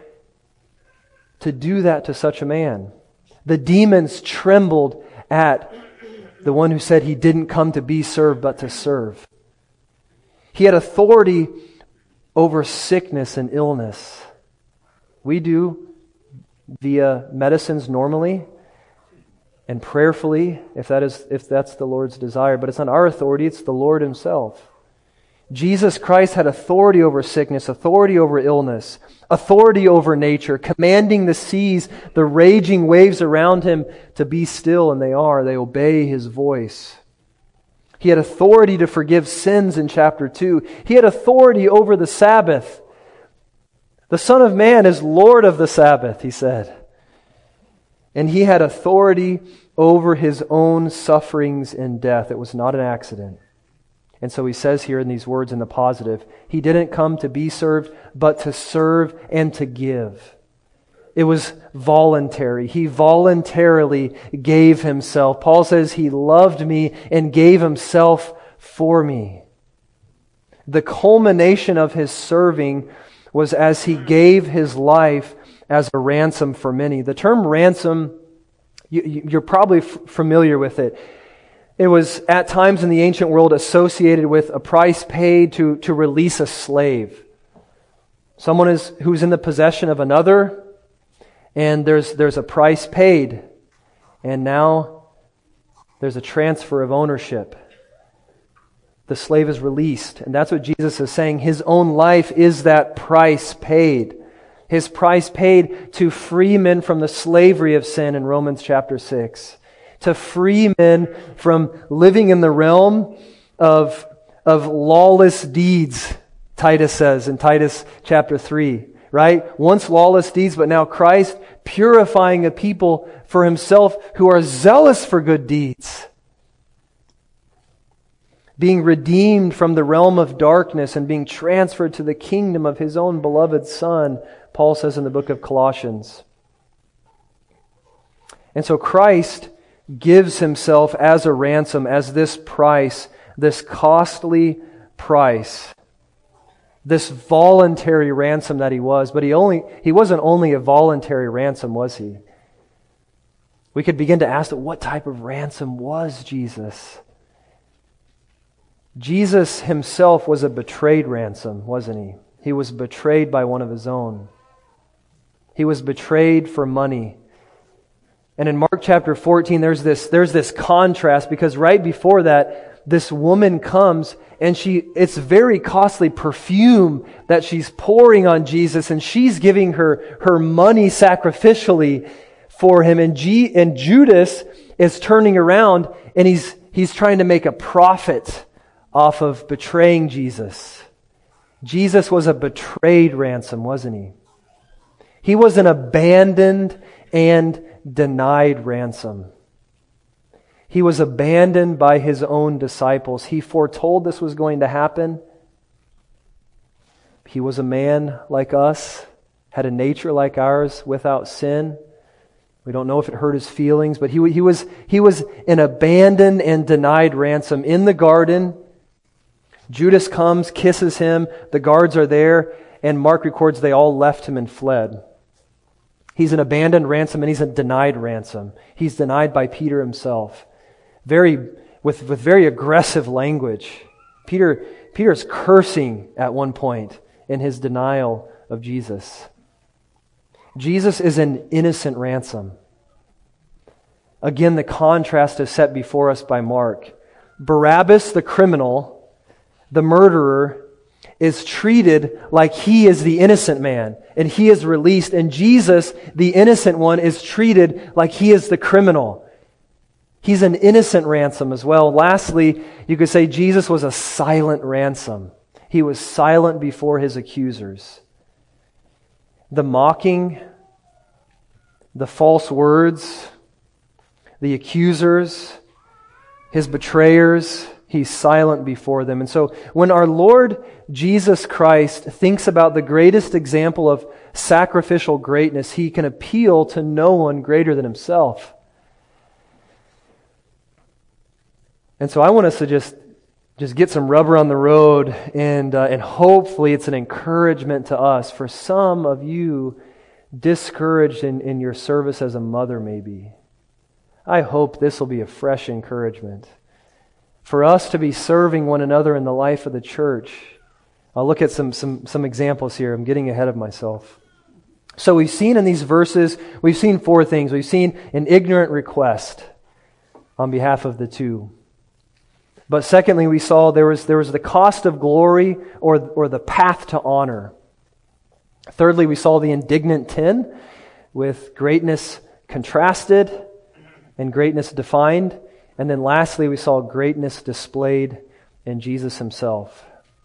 to do that to such a man. The demons trembled at the one who said He didn't come to be served, but to serve. He had authority over sickness and illness. We do via medicines normally and prayerfully, if that's the Lord's desire. But it's not our authority, it's the Lord Himself. Jesus Christ had authority over sickness, authority over illness, authority over nature, commanding the seas, the raging waves around Him to be still, and they are. They obey His voice. He had authority to forgive sins in chapter 2. He had authority over the Sabbath. The Son of Man is Lord of the Sabbath, He said. And He had authority over His own sufferings and death. It was not an accident. And so He says here in these words in the positive, He didn't come to be served, but to serve and to give. It was voluntary. He voluntarily gave Himself. Paul says He loved me and gave Himself for me. The culmination of His serving was as He gave His life as a ransom for many. The term ransom, you're probably familiar with it. It was at times in the ancient world associated with a price paid to release a slave. Someone who's in the possession of another, and there's a price paid, and now there's a transfer of ownership. The slave is released, and that's what Jesus is saying. His own life is that price paid. His price paid to free men from the slavery of sin in Romans chapter 6. To free men from living in the realm of lawless deeds, Titus says in Titus chapter 3, right? Once lawless deeds, but now Christ purifying a people for Himself who are zealous for good deeds. Being redeemed from the realm of darkness and being transferred to the kingdom of His own beloved Son, Paul says in the book of Colossians. And so Christ gives Himself as a ransom, as this price, this costly price, this voluntary ransom that He was. But He wasn't only a voluntary ransom, was He? We could begin to ask, what type of ransom was Jesus? Jesus Himself was a betrayed ransom, wasn't He? He was betrayed by one of His own. He was betrayed for money. And in Mark chapter 14, there's this contrast, because right before that, this woman comes and it's very costly perfume that she's pouring on Jesus, and she's giving her money sacrificially for Him. And Judas is turning around and he's trying to make a profit off of betraying Jesus. Jesus was a betrayed ransom, wasn't He? He was an abandoned and denied ransom. He was abandoned by His own disciples. He foretold this was going to happen. He was a man like us, had a nature like ours without sin. We don't know if it hurt His feelings, but he was an abandoned and denied ransom in the garden. Judas comes, kisses Him, the guards are there, and Mark records they all left Him and fled. He's an abandoned ransom and He's a denied ransom. He's denied by Peter himself. With very aggressive language. Peter's cursing at one point in his denial of Jesus. Jesus is an innocent ransom. Again, the contrast is set before us by Mark. Barabbas, the criminal, the murderer, is treated like he is the innocent man, and he is released. And Jesus, the innocent one, is treated like he is the criminal. He's an innocent ransom as well. Lastly, you could say Jesus was a silent ransom. He was silent before His accusers. The mocking, the false words, the accusers, His betrayers, He's silent before them. And so when our Lord Jesus Christ thinks about the greatest example of sacrificial greatness, He can appeal to no one greater than Himself. And so I want us to just get some rubber on the road, and hopefully it's an encouragement to us. For some of you discouraged in your service as a mother maybe, I hope this will be a fresh encouragement. For us to be serving one another in the life of the church. I'll look at some examples here. I'm getting ahead of myself. So we've seen in these verses, we've seen four things. We've seen an ignorant request on behalf of the two. But secondly, we saw there was the cost of glory or the path to honor. Thirdly, we saw the indignant 10 with greatness contrasted and greatness defined. And then lastly, we saw greatness displayed in Jesus Himself.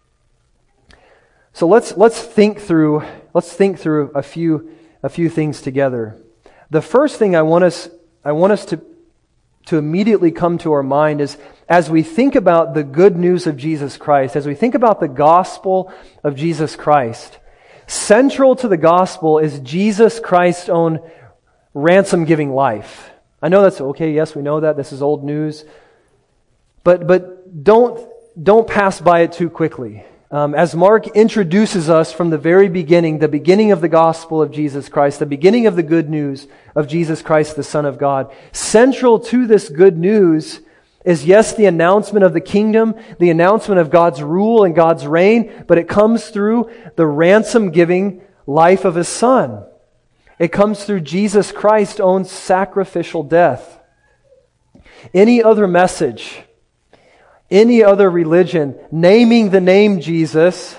So let's think through a few things together. The first thing I want us to immediately come to our mind is, as we think about the good news of Jesus Christ, as we think about the gospel of Jesus Christ, central to the gospel is Jesus Christ's own ransom-giving life. I know that's okay. Yes, we know that. This is old news. But don't pass by it too quickly. As Mark introduces us from the very beginning, the beginning of the gospel of Jesus Christ, the beginning of the good news of Jesus Christ, the Son of God, central to this good news is, yes, the announcement of the kingdom, the announcement of God's rule and God's reign, but it comes through the ransom-giving life of His Son. It comes through Jesus Christ's own sacrificial death. Any other message, any other religion, naming the name Jesus,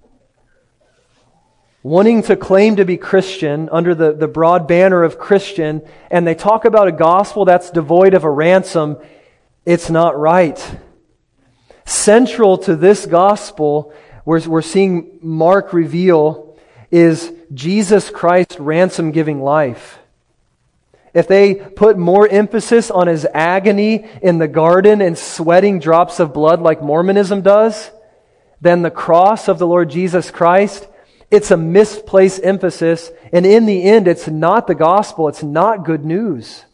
wanting to claim to be Christian under the broad banner of Christian, and they talk about a gospel that's devoid of a ransom, it's not right. Central to this gospel, we're seeing Mark reveal, is Jesus Christ's ransom-giving life. If they put more emphasis on His agony in the garden and sweating drops of blood like Mormonism does than the cross of the Lord Jesus Christ, it's a misplaced emphasis. And in the end, it's not the gospel. It's not good news.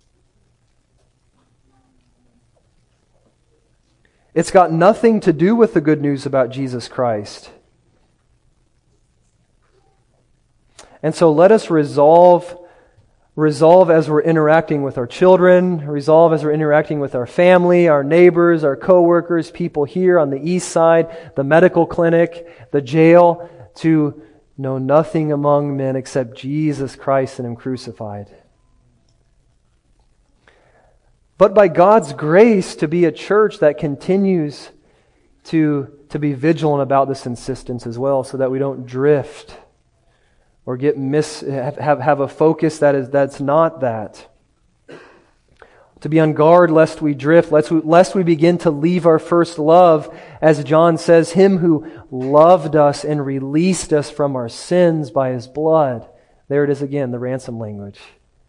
It's got nothing to do with the good news about Jesus Christ. And so let us resolve as we're interacting with our children, resolve as we're interacting with our family, our neighbors, our coworkers, people here on the east side, the medical clinic, the jail, to know nothing among men except Jesus Christ and Him crucified. But by God's grace, to be a church that continues to be vigilant about this insistence as well, so that we don't drift or have a focus that's not that. To be on guard lest we drift, lest we begin to leave our first love, as John says, Him who loved us and released us from our sins by His blood. There it is again, the ransom language.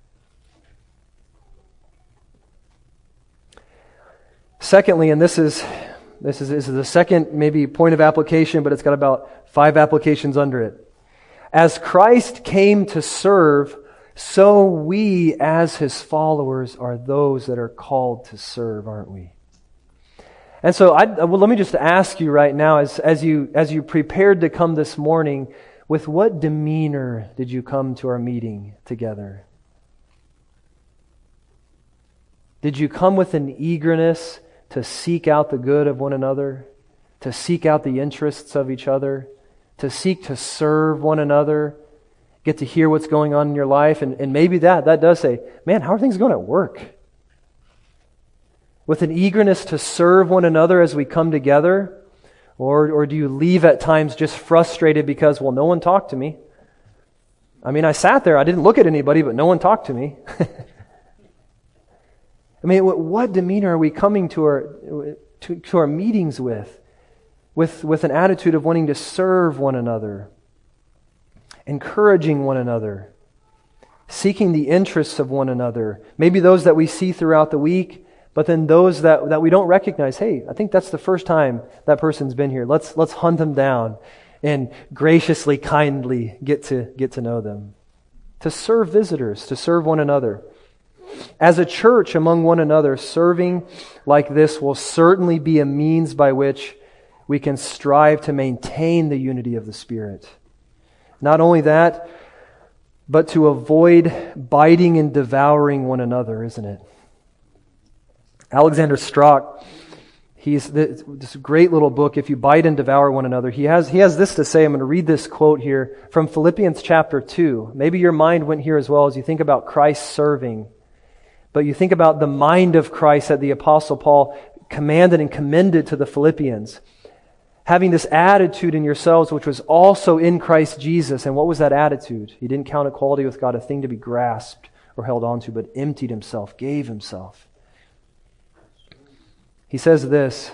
Secondly, and this is the second maybe point of application, but it's got about 5 applications under it. As Christ came to serve, so we as His followers are those that are called to serve, aren't we? And so let me just ask you right now, as you prepared to come this morning, with what demeanor did you come to our meeting together? Did you come with an eagerness to seek out the good of one another, to seek out the interests of each other, to seek to serve one another, get to hear what's going on in your life, and maybe that does say, man, how are things going at work? With an eagerness to serve one another as we come together, or do you leave at times just frustrated because, well, no one talked to me? I mean, I sat there, I didn't look at anybody, but no one talked to me. I mean, what demeanor are we coming to our meetings with? With an attitude of wanting to serve one another, encouraging one another, seeking the interests of one another. Maybe those that we see throughout the week, but then those that we don't recognize. Hey, I think that's the first time that person's been here. Let's hunt them down and graciously, kindly get to know them. To serve visitors, to serve one another. As a church among one another, serving like this will certainly be a means by which we can strive to maintain the unity of the Spirit. Not only that, but to avoid biting and devouring one another, isn't it? Alexander Strauch, he's this great little book, If You Bite and Devour One Another. He has this to say. I'm going to read this quote here from Philippians chapter 2. Maybe your mind went here as well as you think about Christ serving. But you think about the mind of Christ that the Apostle Paul commanded and commended to the Philippians. Having this attitude in yourselves, which was also in Christ Jesus. And what was that attitude? He didn't count equality with God a thing to be grasped or held onto, but emptied Himself, gave Himself. He says this: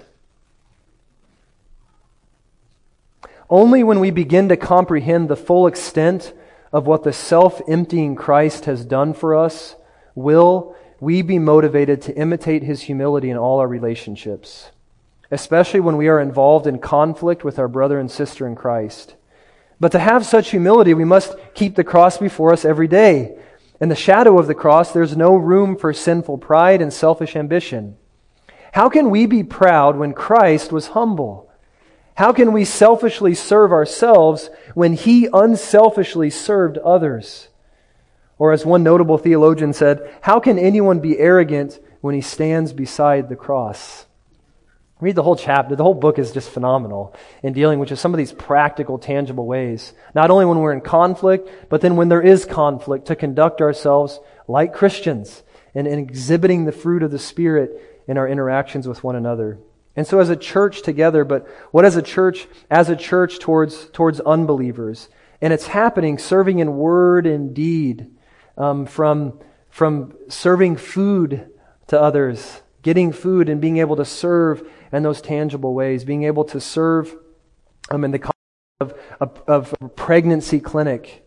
only when we begin to comprehend the full extent of what the self-emptying Christ has done for us will we be motivated to imitate His humility in all our relationships, especially when we are involved in conflict with our brother and sister in Christ. But to have such humility, we must keep the cross before us every day. In the shadow of the cross, there's no room for sinful pride and selfish ambition. How can we be proud when Christ was humble? How can we selfishly serve ourselves when He unselfishly served others? Or as one notable theologian said, how can anyone be arrogant when he stands beside the cross? Read the whole chapter. The whole book is just phenomenal in dealing with just some of these practical, tangible ways. Not only when we're in conflict, but then when there is conflict, to conduct ourselves like Christians and exhibiting the fruit of the Spirit in our interactions with one another. And so as a church together, but what as a church towards unbelievers? And it's happening, serving in word and deed, from serving food to others, getting food and being able to serve in those tangible ways, being able to serve in the context of a pregnancy clinic,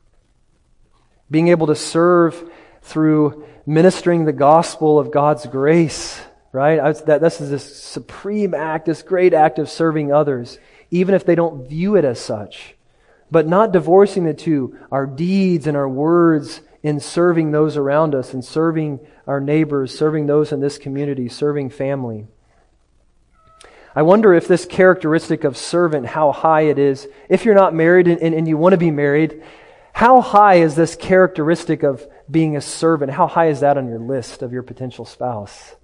being able to serve through ministering the gospel of God's grace, right? This is this supreme act, this great act of serving others, even if they don't view it as such. But not divorcing the two, our deeds and our words in serving those around us and serving our neighbors, serving those in this community, serving family. I wonder if this characteristic of servant, how high it is. If you're not married and you want to be married, how high is this characteristic of being a servant? How high is that on your list of your potential spouse?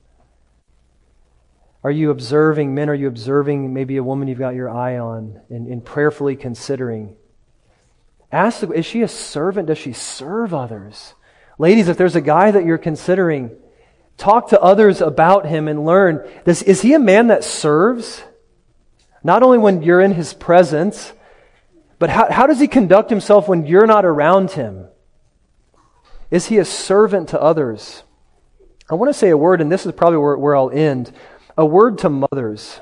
Are you observing, men, are you observing maybe a woman you've got your eye on and prayerfully considering? Ask, is she a servant? Does she serve others? Ladies, if there's a guy that you're considering, talk to others about him and learn. Is he a man that serves? Not only when you're in his presence, but how does he conduct himself when you're not around him? Is he a servant to others? I want to say a word, and this is probably where I'll end. A word to mothers.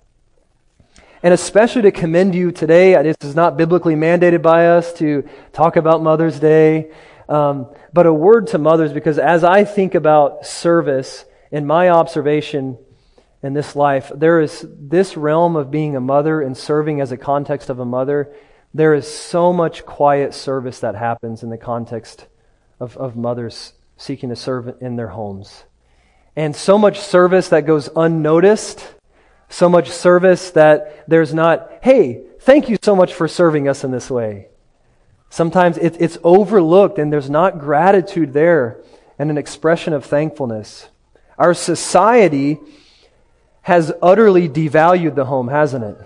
And especially to commend you today. This is not biblically mandated by us to talk about Mother's Day. But a word to mothers, because as I think about service, in my observation in this life, there is this realm of being a mother and serving as a context of a mother. There is so much quiet service that happens in the context of mothers seeking to serve in their homes. And so much service that goes unnoticed. So much service that there's not, hey, thank you so much for serving us in this way. Sometimes it's overlooked and there's not gratitude there and an expression of thankfulness. Our society has utterly devalued the home, hasn't it?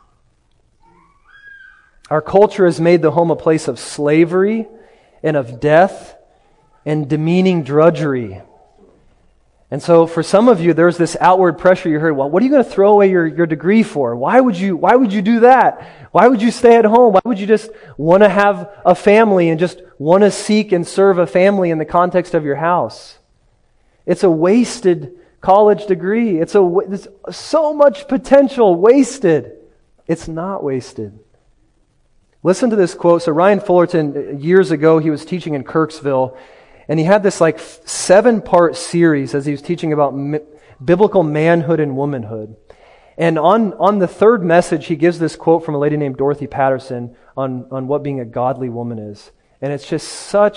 Our culture has made the home a place of slavery and of death and demeaning drudgery. And so for some of you, there's this outward pressure you heard, well, what are you going to throw away your degree for? Why would you do that? Why would you stay at home? Why would you just want to have a family and just want to seek and serve a family in the context of your house? It's a wasted college degree. There's so much potential wasted. It's not wasted. Listen to this quote. So Ryan Fullerton, years ago, he was teaching in Kirksville, and he had this 7-part series as he was teaching about biblical manhood and womanhood. And on the third message, he gives this quote from a lady named Dorothy Patterson on what being a godly woman is. And it's just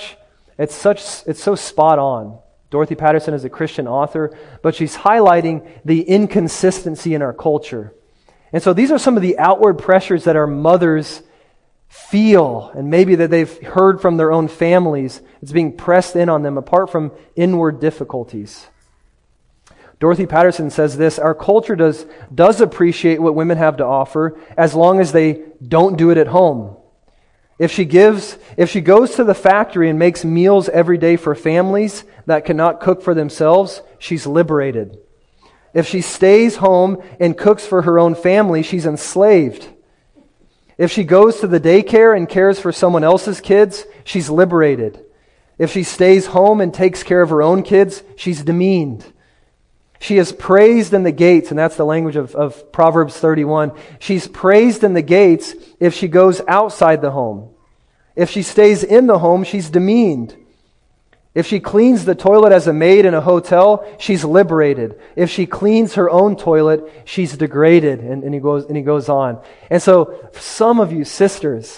it's so spot on. Dorothy Patterson is a Christian author, but she's highlighting the inconsistency in our culture. And so these are some of the outward pressures that our mothers feel, and maybe that they've heard from their own families. It's being pressed in on them apart from inward difficulties. Dorothy Patterson says this, our culture does appreciate what women have to offer as long as they don't do it at home. If she goes to the factory and makes meals every day for families that cannot cook for themselves, she's liberated. If she stays home and cooks for her own family, she's enslaved. If she goes to the daycare and cares for someone else's kids, she's liberated. If she stays home and takes care of her own kids, she's demeaned. She is praised in the gates, and that's the language of Proverbs 31. She's praised in the gates if she goes outside the home. If she stays in the home, she's demeaned. If she cleans the toilet as a maid in a hotel, she's liberated. If she cleans her own toilet, she's degraded. And he goes on. And so, some of you sisters,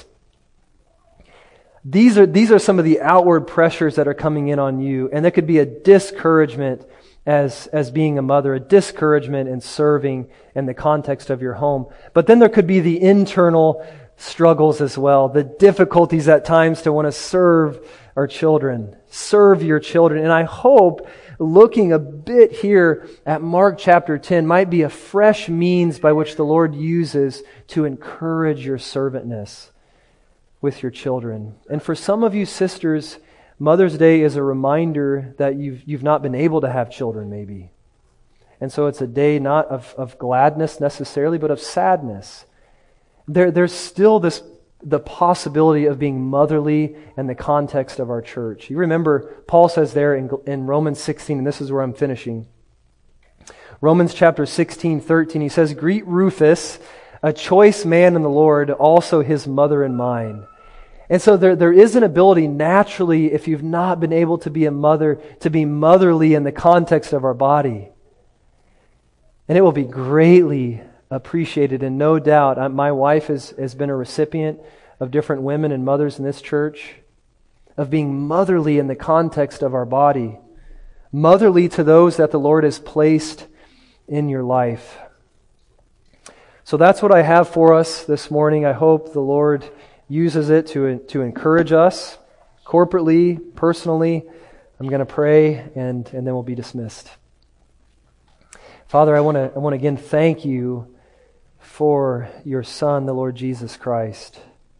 these are some of the outward pressures that are coming in on you, and there could be a discouragement as being a mother, a discouragement in serving in the context of your home. But then there could be the internal struggles as well, the difficulties at times to want to serve our children, serve your children. And I hope looking a bit here at Mark chapter 10 might be a fresh means by which the Lord uses to encourage your servantness with your children. And for some of you sisters, Mother's Day is a reminder that you've not been able to have children maybe. And so it's a day not of gladness necessarily, but of sadness. There's still the possibility of being motherly in the context of our church. You remember, Paul says there in Romans 16, and this is where I'm finishing. Romans chapter 16, 13, he says, "Greet Rufus, a choice man in the Lord, also his mother and mine." And so there is an ability naturally, if you've not been able to be a mother, to be motherly in the context of our body. And it will be greatly appreciated, and no doubt, my wife has been a recipient of different women and mothers in this church, of being motherly in the context of our body, motherly to those that the Lord has placed in your life. So that's what I have for us this morning. I hope the Lord uses it to encourage us corporately, personally. I'm going to pray, and then we'll be dismissed. Father, I want to again thank you for your Son, the Lord Jesus Christ.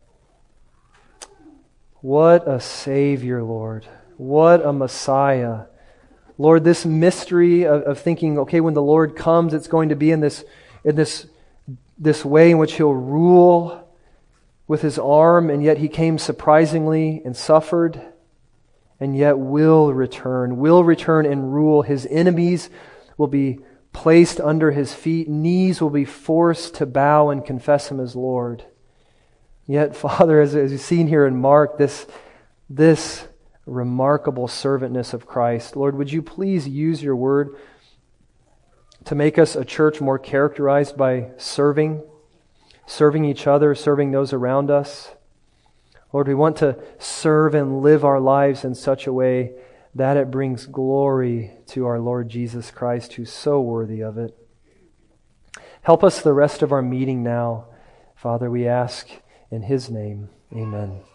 What a Savior, Lord. What a Messiah. Lord, this mystery of thinking, okay, when the Lord comes, it's going to be in this way in which He'll rule with His arm, and yet He came surprisingly and suffered, and yet will return and rule. His enemies will be placed under His feet. Knees will be forced to bow and confess Him as Lord. Yet, Father, as you've seen here in Mark, this remarkable servantness of Christ, Lord, would you please use your word to make us a church more characterized by serving each other, serving those around us. Lord, we want to serve and live our lives in such a way that it brings glory to our Lord Jesus Christ, who's so worthy of it. Help us the rest of our meeting now. Father, we ask in His name. Amen.